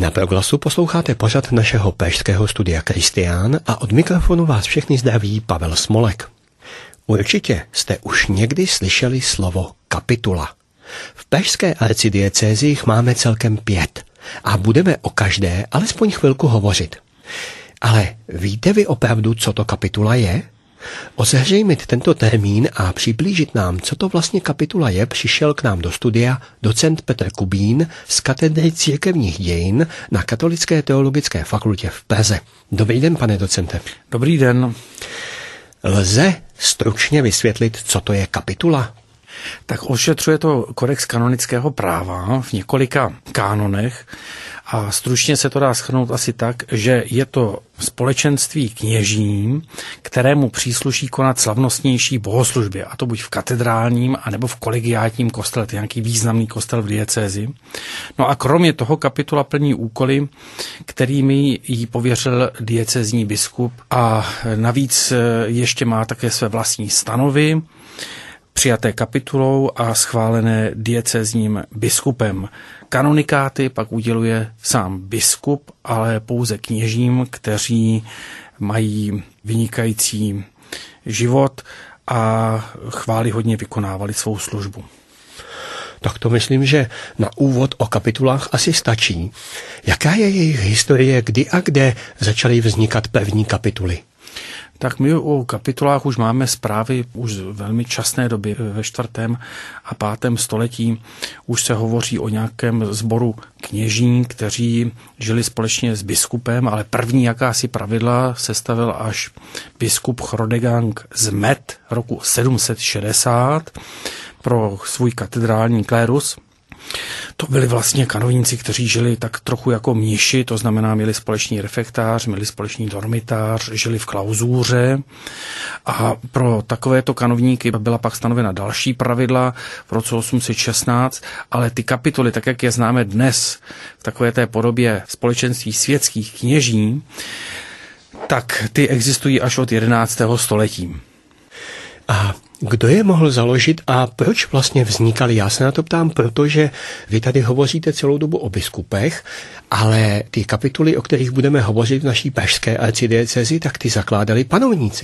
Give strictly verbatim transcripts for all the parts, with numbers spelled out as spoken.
Na Proglasu posloucháte pořad našeho péšského studia Kristián a od mikrofonu vás všechny zdraví Pavel Smolek. Určitě jste už někdy slyšeli slovo kapitula. V péšské arcidiecézi jich máme celkem pět a budeme o každé alespoň chvilku hovořit. Ale víte vy opravdu, co to kapitula je? Ozřejmit tento termín a přiblížit nám, co to vlastně kapitula je, přišel k nám do studia docent Petr Kubín z katedry církevních dějin na Katolické teologické fakultě v Praze. Dobrý den, pane docente. Dobrý den. Lze stručně vysvětlit, co to je kapitula? Tak ošetřuje to kodex kanonického práva v několika kánonech a stručně se to dá shrnout asi tak, že je to společenství kněžím, kterému přísluší konat slavnostnější bohoslužby, a to buď v katedrálním, anebo v kolegiátním kostele, to je nějaký významný kostel v diecézi. No a kromě toho kapitula plní úkoly, kterými jí pověřil diecézní biskup, a navíc ještě má také své vlastní stanovy, přijaté kapitulou a schválené diecézním biskupem. Kanonikáty pak uděluje sám biskup, ale pouze kněžím, kteří mají vynikající život a chvályhodně vykonávali svou službu. Tak to myslím, že na úvod o kapitulách asi stačí. Jaká je jejich historie, kdy a kde začaly vznikat první kapituly? Tak my o kapitulách už máme zprávy už z velmi časné doby. Ve čtvrtém a pátém století už se hovoří o nějakém sboru kněží, kteří žili společně s biskupem, ale první jakási pravidla sestavil až biskup Chrodegang z Met roku sedm set šedesát pro svůj katedrální klérus. To byli vlastně kanovníci, kteří žili tak trochu jako mniši, to znamená měli společný refektář, měli společný dormitář, žili v klauzuře, a pro takovéto kanovníky byla pak stanovena další pravidla v roce osm set šestnáct, ale ty kapituly, tak jak je známe dnes v takové té podobě společenství světských kněží, tak ty existují až od jedenáctého století. A kdo je mohl založit a proč vlastně vznikaly? Já se na to ptám, protože vy tady hovoříte celou dobu o biskupech, ale ty kapituly, o kterých budeme hovořit v naší pražské arcidiecézi, tak ty zakládali panovníci.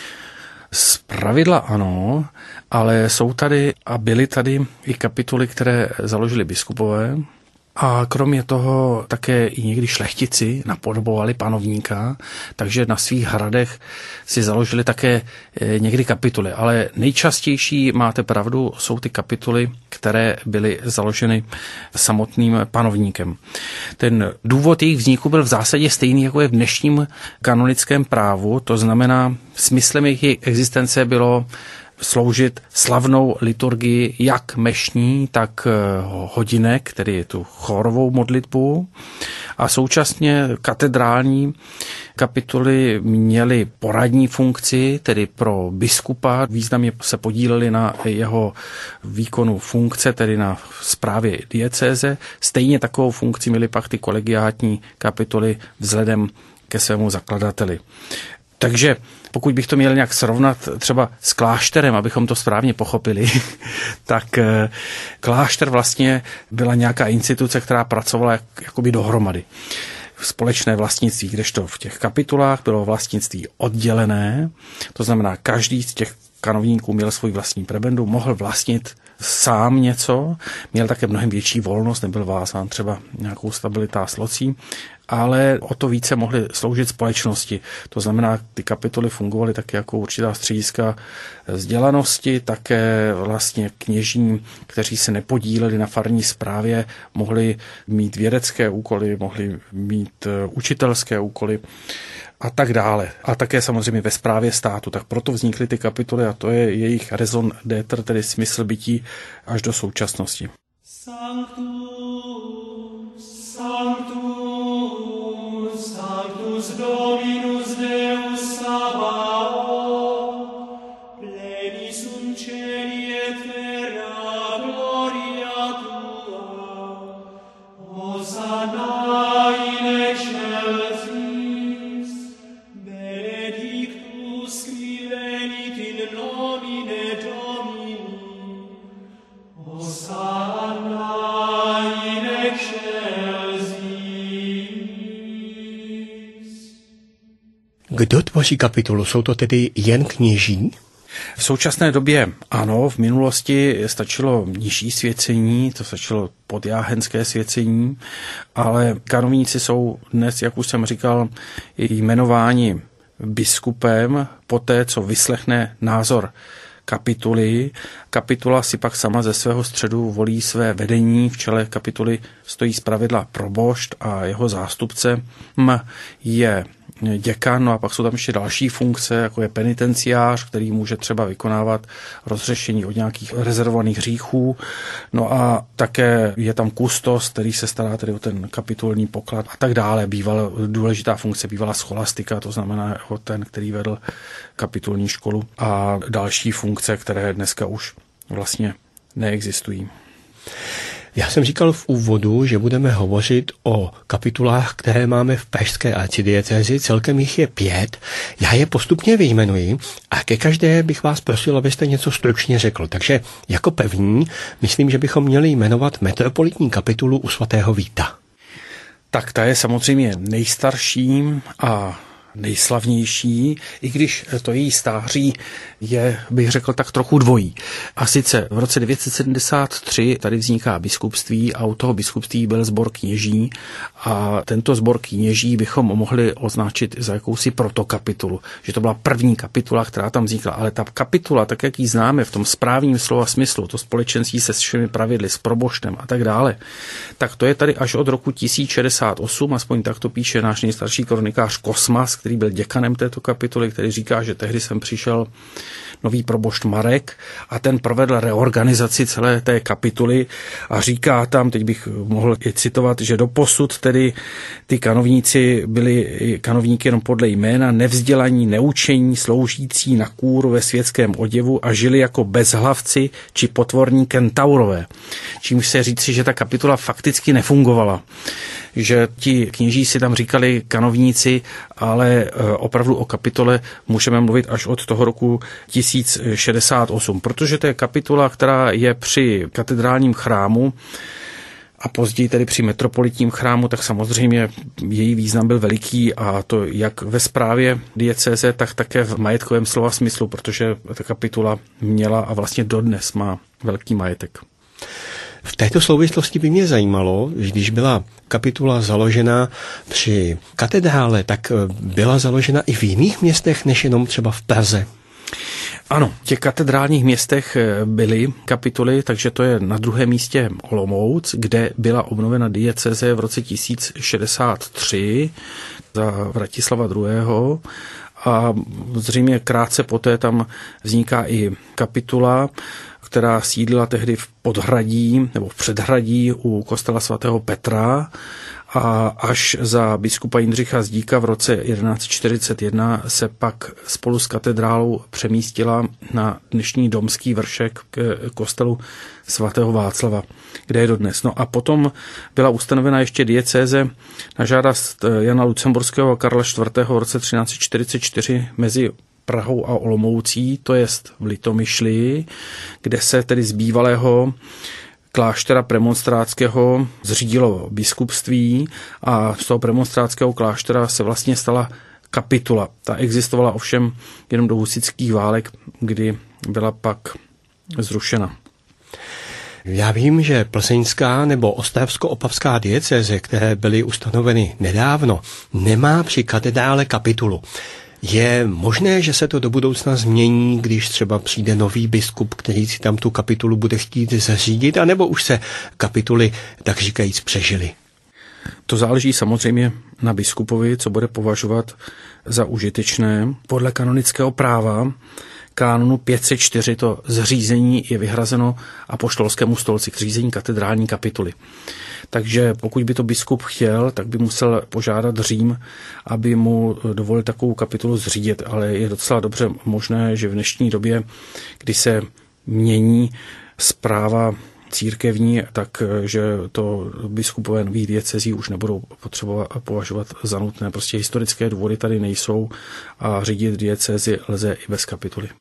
Zpravidla ano, ale jsou tady a byly tady i kapituly, které založili biskupové. A kromě toho také i někdy šlechtici napodobovali panovníka, takže na svých hradech si založili také někdy kapituly. Ale nejčastější, máte pravdu, jsou ty kapituly, které byly založeny samotným panovníkem. Ten důvod jejich vzniku byl v zásadě stejný, jako je v dnešním kanonickém právu, to znamená, smyslem jejich existence bylo sloužit slavnou liturgii jak mešní, tak hodinek, tedy je tu chórovou modlitbu, a současně katedrální kapituly měly poradní funkci, tedy pro biskupa, významně se podíleli na jeho výkonu funkce, tedy na správě diecéze. Stejně takovou funkci měly pak ty kolegiátní kapituly vzhledem ke svému zakladateli. Takže pokud bych to měl nějak srovnat třeba s klášterem, abychom to správně pochopili, tak klášter vlastně byla nějaká instituce, která pracovala jak, jakoby dohromady. Společné vlastnictví, kdežto v těch kapitulách bylo vlastnictví oddělené, to znamená, každý z těch kanovníků měl svůj vlastní prebendu, mohl vlastnit sám něco, měl také mnohem větší volnost, nebyl vázán třeba nějakou stabilitá locí, ale o to více mohly sloužit společnosti. To znamená, ty kapituly fungovaly také jako určitá střediska vzdělanosti, také vlastně kněží, kteří se nepodíleli na farní správě, mohli mít vědecké úkoly, mohli mít učitelské úkoly a tak dále. A také samozřejmě ve správě státu. Tak proto vznikly ty kapituly a to je jejich raison d'être, tedy smysl bytí až do současnosti. Sanctus, Sanctus, Sanctus Dominus Deus Sabaoth, pleni sunt celi et terra gloria tua, Hosanna in excelsis, benedictus qui venit in nomine Domini, Hosanna in excelsis. Kdo tvoří kapitulu? Jsou to tedy jen kněží? V současné době ano, v minulosti stačilo nižší svěcení, to stačilo podjáhenské svěcení, ale kanovníci jsou dnes, jak už jsem říkal, jmenováni biskupem poté, co vyslechne názor kapituly. Kapitula si pak sama ze svého středu volí své vedení. V čele kapituly stojí zpravidla probošt a jeho zástupce je děkan, no a pak jsou tam ještě další funkce, jako je penitenciář, který může třeba vykonávat rozřešení od nějakých rezervovaných hříchů. No a také je tam kustos, který se stará tedy o ten kapitulní poklad a tak dále. Bývala důležitá funkce, bývala scholastika, to znamená ten, který vedl kapitulní školu a další funkce, které dneska už vlastně neexistují. Já jsem říkal v úvodu, že budeme hovořit o kapitulách, které máme v pražské arcidiecézi, celkem jich je pět. Já je postupně vyjmenuji a ke každé bych vás prosil, abyste něco stručně řekl. Takže jako první, myslím, že bychom měli jmenovat metropolitní kapitulu u svatého Víta. Tak ta je samozřejmě nejstarší a nejslavnější, i když to její stáří je, bych řekl, tak trochu dvojí. A sice v roce devět set sedmdesát tři tady vzniká biskupství a u toho biskupství byl sbor kněží a tento sbor kněží bychom mohli označit za jakousi protokapitulu, že to byla první kapitula, která tam vznikla, ale ta kapitula, tak jak ji známe v tom správním slova smyslu, to společenství se všemi pravidly, s proboštem a tak dále, tak to je tady až od roku tisíc šedesát osm, aspoň tak to píše náš nejstarší kronikář Kosmas, který byl děkanem této kapituly, který říká, že tehdy sem přišel nový probošt Marek a ten provedl reorganizaci celé té kapituly a říká tam, teď bych mohl i citovat, že doposud tedy ty kanovníci byli kanovníky jenom podle jména, nevzdělaní, neučení, sloužící na kůru ve světském oděvu a žili jako bezhlavci či potvorní kentaurové. Čímž se říci, že ta kapitula fakticky nefungovala. Že ti kněží si tam říkali kanovníci, ale opravdu o kapitole můžeme mluvit až od toho roku tisíc šedesát osm, protože to je kapitula, která je při katedrálním chrámu a později tedy při metropolitním chrámu, tak samozřejmě její význam byl veliký a to jak ve správě diecéze, tak také v majetkovém slova smyslu, protože ta kapitula měla a vlastně dodnes má velký majetek. V této souvislosti by mě zajímalo, že když byla kapitula založena při katedrále, tak byla založena i v jiných městech, než jenom třeba v Praze. Ano, v těch katedrálních městech byly kapituly, takže to je na druhém místě Olomouc, kde byla obnovena diecéze v roce tisíc šedesát tři za Vratislava druhého. A zřejmě krátce poté tam vzniká i kapitula, která sídlila tehdy v podhradí nebo v předhradí u kostela svatého Petra a až za biskupa Jindřicha Zdíka v roce jedenáct čtyřicet jedna se pak spolu s katedrálou přemístila na dnešní Domský vršek k kostelu svatého Václava, kde je dodnes. No a potom byla ustanovena ještě diecéze na žádost Jana Lucemburského a Karla čtvrtého v roce třináct čtyřicet čtyři mezi Prahou a Olomoucí, to jest v Litomyšli, kde se tedy z bývalého kláštera premonstrátského zřídilo biskupství a z toho premonstrátského kláštera se vlastně stala kapitula. Ta existovala ovšem jenom do husitských válek, kdy byla pak zrušena. Já vím, že plzeňská nebo ostravsko-opavská diecéze, které byly ustanoveny nedávno, nemá při katedrále kapitulu. Je možné, že se to do budoucna změní, když třeba přijde nový biskup, který si tam tu kapitulu bude chtít zařídit, anebo už se kapituly, tak říkajíc, přežily? To záleží samozřejmě na biskupovi, co bude považovat za užitečné. Podle kanonického práva kánonu pět set čtyři to zřízení je vyhrazeno apoštolskému stolci k zřízení katedrální kapituly. Takže pokud by to biskup chtěl, tak by musel požádat Řím, aby mu dovolil takovou kapitulu zřídit, ale je docela dobře možné, že v dnešní době, kdy se mění správa církevní, takže to biskupové nových diecezí už nebudou potřebovat považovat za nutné. Prostě historické důvody tady nejsou a řídit diecézi lze i bez kapituly.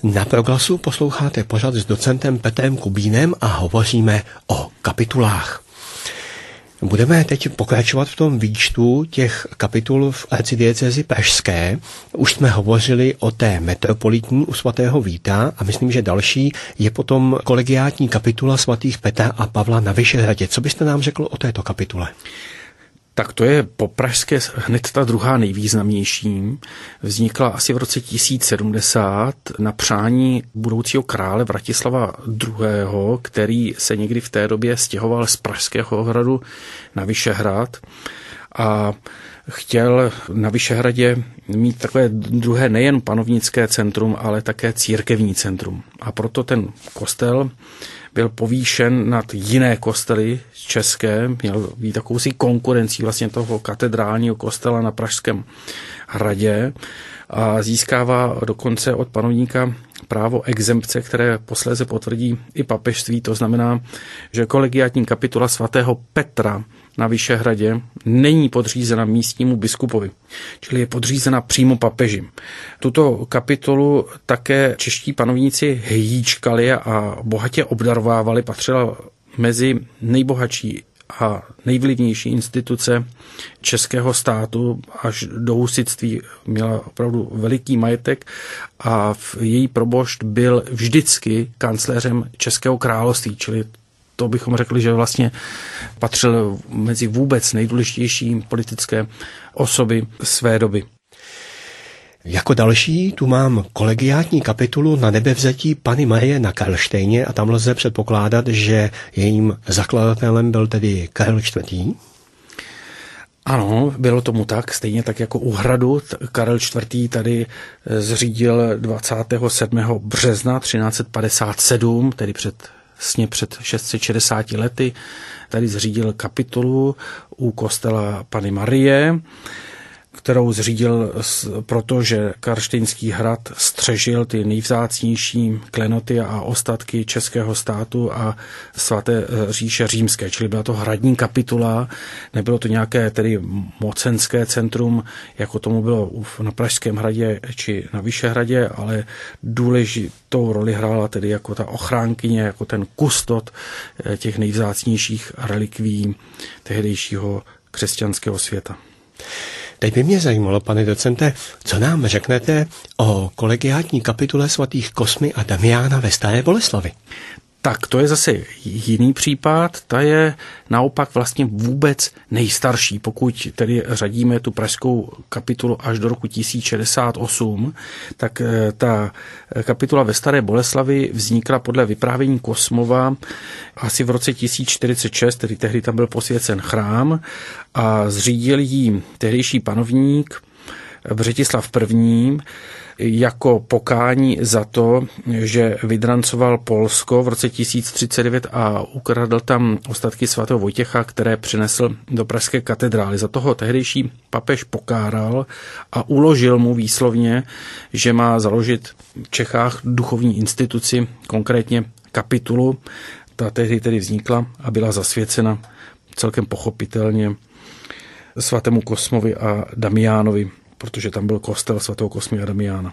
Na Proglasu posloucháte pořad s docentem Petrem Kubínem a hovoříme o kapitulách. Budeme teď pokračovat v tom výčtu těch kapitul v arcidiecézi pražské. Už jsme hovořili o té metropolitní u svatého Víta a myslím, že další je potom kolegiátní kapitula svatých Petra a Pavla na Vyšehradě. Co byste nám řekl o této kapitule? Tak to je po pražské hned ta druhá nejvýznamnější. Vznikla asi v roce tisíc sedmdesát na přání budoucího krále Vratislava druhého., který se někdy v té době stěhoval z Pražského hradu na Vyšehrad a chtěl na Vyšehradě mít takové druhé nejen panovnické centrum, ale také církevní centrum. A proto ten kostel byl povýšen nad jiné kostely české, měl být takovou konkurencí vlastně toho katedrálního kostela na Pražském hradě a získává dokonce od panovníka právo exempce, které posléze potvrdí i papežství. To znamená, že kolegiátní kapitula svatého Petra na Vyšehradě není podřízena místnímu biskupovi, čili je podřízena přímo papeži. Tuto kapitolu také čeští panovníci hýčkali a bohatě obdarovávali, patřila mezi nejbohatší a nejvlivnější instituce českého státu až do husitství, měla opravdu veliký majetek a její probošt byl vždycky kancléřem Českého království, čili to bychom řekli, že vlastně patřil mezi vůbec nejdůležitější politické osoby své doby. Jako další tu mám kolegiátní kapitulu na nebevzetí Panny Marie na Karlštejně a tam lze předpokládat, že jejím zakladatelem byl tedy Karel čtvrtý. Ano, bylo tomu tak, stejně tak jako u hradu. Karel čtvrtý tady zřídil dvacátého sedmého března třináct padesát sedm, tedy před Vlastně před šest set šedesáti lety tady zřídil kapitulu u kostela Panny Marie, kterou zřídil proto, že Karlštejnský hrad střežil ty nejvzácnější klenoty a ostatky českého státu a svaté říše římské, čili byla to hradní kapitula, nebylo to nějaké tedy mocenské centrum, jako tomu bylo na Pražském hradě či na Vyšehradě, ale důležitou roli hrála tedy jako ta ochránkyně, jako ten kustot těch nejvzácnějších relikví tehdejšího křesťanského světa. Teď by mě zajímalo, pane docente, co nám řeknete o kolegiátní kapitule svatých Kosmy a Damiána ve Staré Boleslavi. Tak to je zase jiný případ, ta je naopak vlastně vůbec nejstarší, pokud tedy řadíme tu pražskou kapitulu až do roku tisíc šedesát osm, tak ta kapitula ve Staré Boleslavi vznikla podle vyprávění Kosmova asi v roce tisíc čtyřicet šest, tedy tehdy tam byl posvěcen chrám a zřídil ji tehdejší panovník Břetislav první. jako pokání za to, že vydrancoval Polsko v roce tisíc třicet devět a ukradl tam ostatky svatého Vojtěcha, které přinesl do pražské katedrály. Za toho tehdejší papež pokáral a uložil mu výslovně, že má založit v Čechách duchovní instituci, konkrétně kapitulu. Ta tehdy tedy vznikla a byla zasvěcena celkem pochopitelně svatému Kosmovi a Damiánovi, protože tam byl kostel svatého Kosmy a Damiána.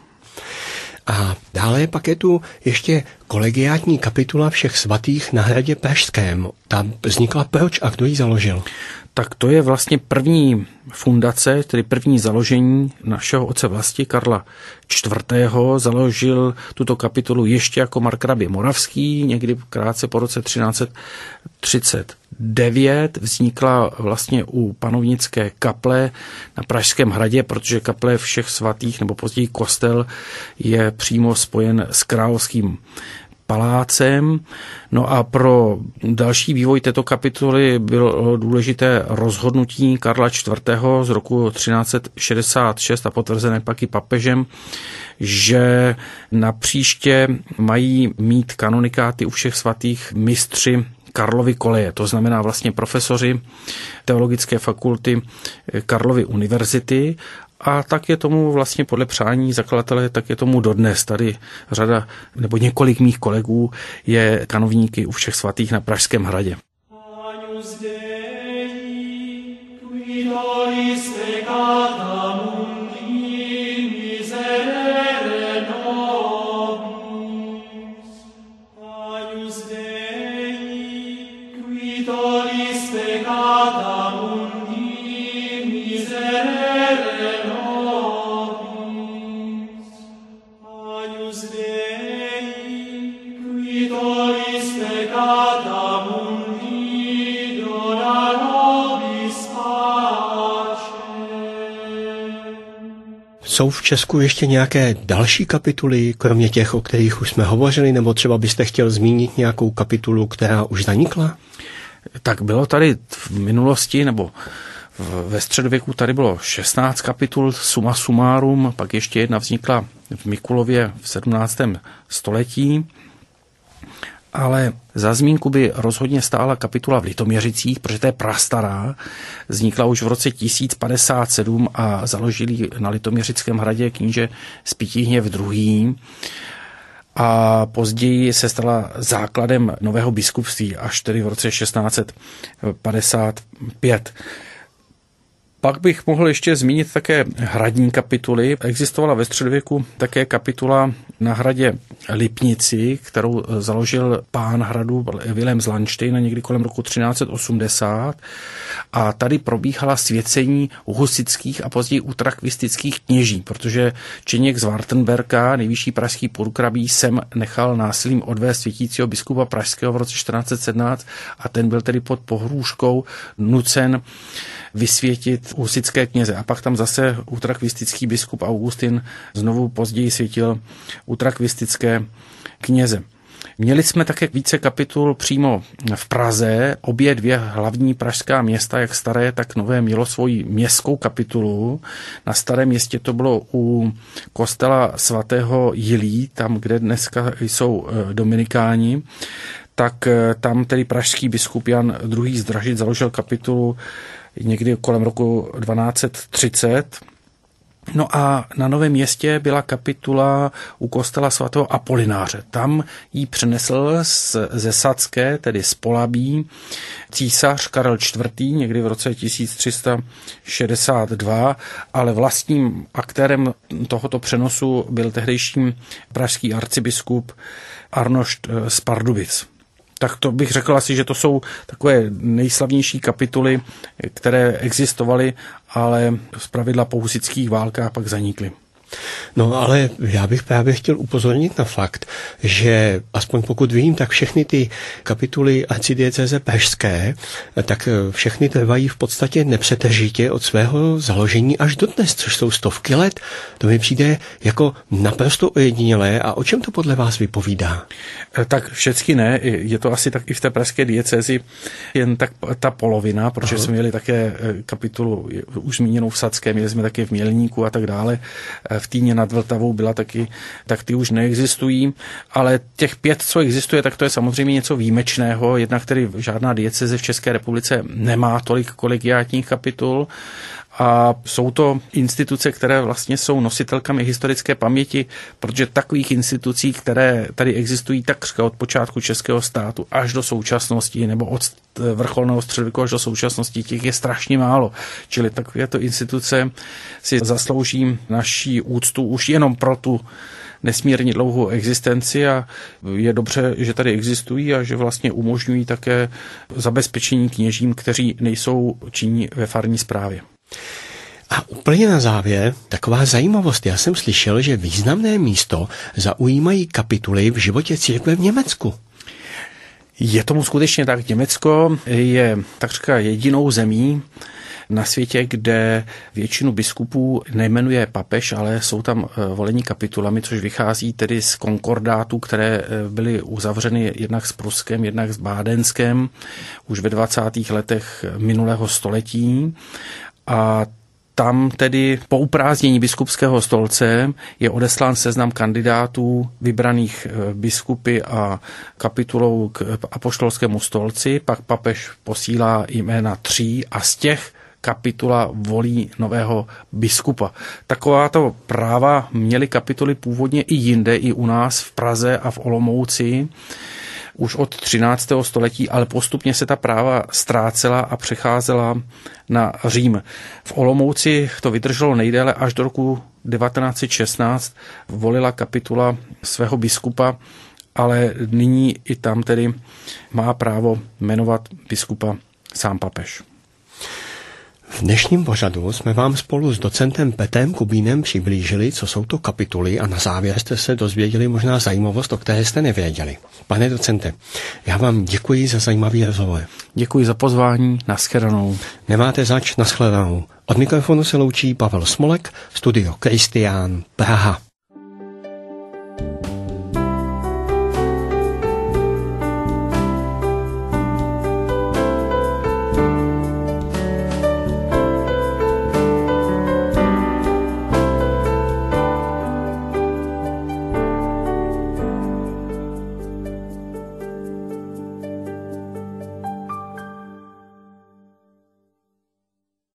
A dále pak je tu ještě kolegiátní kapitula všech svatých na hradě Pražském. Ta vznikla proč a kdo ji založil? Tak to je vlastně první fundace, tedy první založení našeho otce vlasti Karla čtvrtého. Založil tuto kapitulu ještě jako markrabě Moravský, někdy krátce po roce třináct třicet devět. Vznikla vlastně u panovnické kaple na Pražském hradě, protože kaple všech svatých, nebo později kostel, je přímo spojen s královským palácem. No a pro další vývoj této kapituly bylo důležité rozhodnutí Karla čtvrtého z roku třináct šedesát šest a potvrzené pak i papežem, že na příště mají mít kanonikáty u všech svatých mistři Karlovy koleje, to znamená vlastně profesoři teologické fakulty Karlovy univerzity. A tak je tomu vlastně podle přání zakladatele, tak je tomu dodnes. Tady řada nebo několik mých kolegů je kanovníky u všech svatých na Pražském hradě. Jsou v Česku ještě nějaké další kapituly, kromě těch, o kterých už jsme hovořili, nebo třeba byste chtěl zmínit nějakou kapitulu, která už zanikla? Tak bylo tady v minulosti, nebo ve středověku tady bylo šestnáct kapitol summa summarum, pak ještě jedna vznikla v Mikulově v sedmnáctém století. Ale za zmínku by rozhodně stála kapitula v Litoměřicích, protože to je prastará. Vznikla už v roce tisíc padesát sedm a založili na Litoměřickém hradě kníže Spytihněv druhý. A později se stala základem nového biskupství až tedy v roce šestnáct padesát pět. Pak bych mohl ještě zmínit také hradní kapituly. Existovala ve středověku také kapitula na hradě Lipnici, kterou založil pán hradu Vilém z Landštejna někdy kolem roku třináct osmdesát. A tady probíhala svěcení husitských a později utrakvistických kněží, protože Čeněk z Wartenberka, nejvyšší pražský purkrabí, sem nechal násilím odvést světícího biskupa pražského v roce čtrnáct sedmnáct a ten byl tedy pod pohrůžkou nucen vysvětit husitské kněze. A pak tam zase utrakvistický biskup Augustin znovu později světil utrakvistické kněze. Měli jsme také více kapitul přímo v Praze. Obě dvě hlavní pražská města, jak staré, tak nové, mělo svoji městskou kapitulu. Na Starém Městě to bylo u kostela svatého Jilí, tam, kde dneska jsou dominikáni. Tak tam tedy pražský biskup Jan druhý. z Dražic založil kapitulu někdy kolem roku dvanáct třicet. No a na Novém Městě byla kapitula u kostela svatého Apolináře. Tam ji přenesl z, ze Sadské, tedy z Polabí, císař Karel čtvrtý. někdy v roce tisíc tři sta šedesát dva, ale vlastním aktérem tohoto přenosu byl tehdejší pražský arcibiskup Arnošt z Pardubic. Tak to bych řekl asi, že to jsou takové nejslavnější kapituly, které existovaly, ale zpravidla po husitských válkách pak zanikly. No ale já bych právě chtěl upozornit na fakt, že aspoň pokud vím, tak všechny ty kapituly arcidiecéze pražské, tak všechny trvají v podstatě nepřetržitě od svého založení až do dnes, což jsou stovky let. To mi přijde jako naprosto ojedinělé. A o čem to podle vás vypovídá? Tak všechny ne, je to asi tak i v té pražské diecézi jen tak ta polovina, protože Aha. jsme měli také kapitulu už zmíněnou v Sadské, měli jsme také v Mělníku a tak dále. V Týně nad Vltavou byla taky, tak ty už neexistují, ale těch pět, co existuje, tak to je samozřejmě něco výjimečného, jednak tedy žádná diecéze v České republice nemá tolik kolegiátních kapitul a jsou to instituce, které vlastně jsou nositelkami historické paměti, protože takových institucí, které tady existují takřka od počátku českého státu až do současnosti, nebo od vrcholného středověku až do současnosti, těch je strašně málo. Čili takovéto instituce si zaslouží naší úctu už jenom pro tu nesmírně dlouhou existenci a je dobře, že tady existují a že vlastně umožňují také zabezpečení kněžím, kteří nejsou činní ve farní správě. A úplně na závěr taková zajímavost. Já jsem slyšel, že významné místo zaujímají kapituly v životě církve v Německu. Je tomu skutečně tak. Německo je takřka jedinou zemí na světě, kde většinu biskupů nejmenuje papež, ale jsou tam volení kapitulami, což vychází tedy z konkordátů, které byly uzavřeny jednak s Pruskem, jednak s Bádenskem už ve dvacátých letech minulého století. A tam tedy po uprázdnění biskupského stolce je odeslán seznam kandidátů vybraných biskupy a kapitulou k apoštolskému stolci, pak papež posílá jména tří a z těch kapitula volí nového biskupa. Takováto práva měly kapituly původně i jinde, i u nás v Praze a v Olomouci, už od třináctého století, ale postupně se ta práva ztrácela a přecházela na Řím. V Olomouci to vydrželo nejdéle až do roku devatenáct set šestnáct, volila kapitula svého biskupa, ale nyní i tam tedy má právo jmenovat biskupa sám papež. V dnešním pořadu jsme vám spolu s docentem Petrem Kubínem přiblížili, co jsou to kapituly, a na závěr jste se dozvěděli možná zajímavost, o které jste nevěděli. Pane docente, já vám děkuji za zajímavý rozhovor. Děkuji za pozvání, nashledanou. Nemáte zač, nashledanou. Od mikrofonu se loučí Pavel Smolek, studio Kristián, Praha.